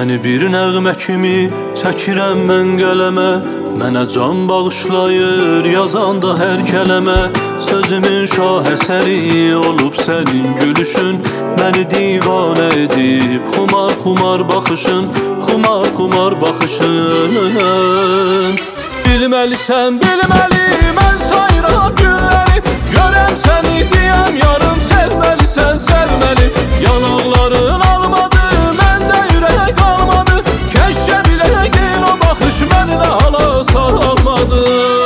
Səni bir nəğmə kimi çəkirəm mən qələmə, mənə can bağışlayır yazanda hər kələmə. Sözümün şahəsəri olub sənin gülüşün, məni divanə edib xumar xumar baxışın, xumar xumar baxışın. Bilməlisən, bilməli, mən sayıram günləri, görəm səni deyəm yarım, sevməlisən, sevməli. Yanaqların almadı, məndə ürək qalmadı, kəşkə biləydim o baxış məni də hala salmadı.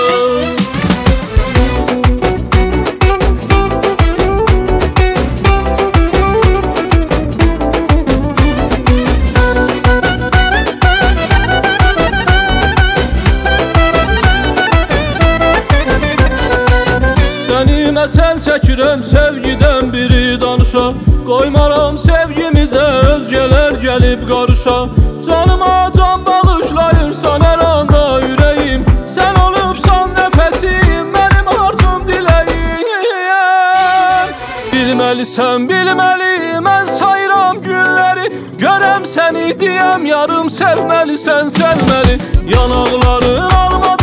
Məsəl çəkirəm sevgidən biri danışa, qoymaram sevgimizə özgələr gəlib qarışa. Canıma can bağışlayırsan hər anda ürəyim, sən olubsan nəfəsim, mənim arzum diləyim. Bilməlisən, bilməli, mən sayıram günləri, görəm səni deyəm yarım, sevməlisən, sevməli. Yanaqların almadı,